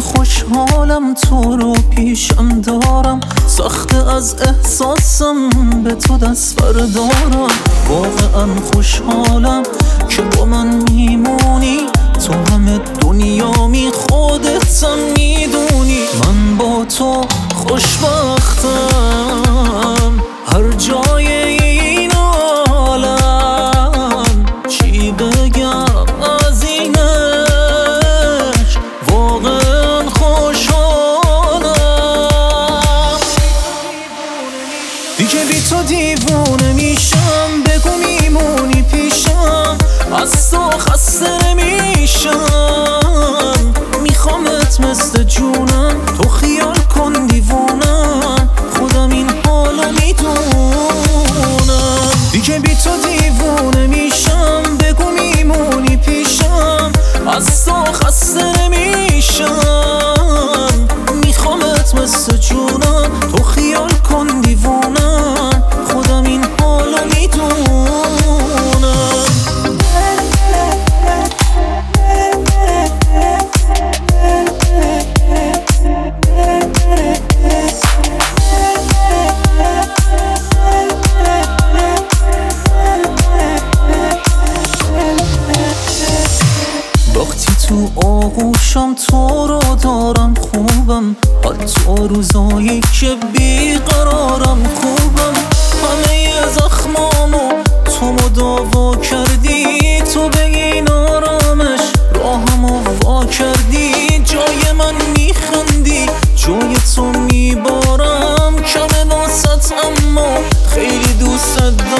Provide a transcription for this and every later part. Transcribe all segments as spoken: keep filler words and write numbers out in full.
خوشحالم تو رو پیشم دارم، سخته از احساسم به تو دست بردارم. واقعا خوشحالم که با من میمونی، تو همه دنیامی خودتم میدونی. من با تو خوشبختم هر جای این عالم، چی بگم از اینش، واقعا خوشحالم. دیگه بی تو دیوونه میشم، بگو میمونی پیشم، از تو خسته نمیشم. میخوامت مثل جونم، تو خیال کن دیوونم، خودم این حالو میدونم. دیگه بی تو دیوونه میشم، بگو میمونی پیشم، از تو خسته نمیشم. میخوامت مثل جونم، تو خیال کن دیوونم، خودم این حالو میدونم. وقتی تو آغوشم تو رو دارم خوبم، حتی روزایی که بیقرارم خوبم. همه زخمامو تو مداوا کردی، تو به این آرامش راهمو وا کردی. جای من میخندی، جای تو میبارم، کمه واسط اما خیلی دوست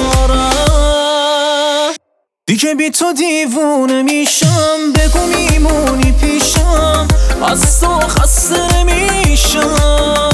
دارم. دیگه بی تو دیوونه میشم، بگو میمونی پیشم، از تو خسته نمیشم.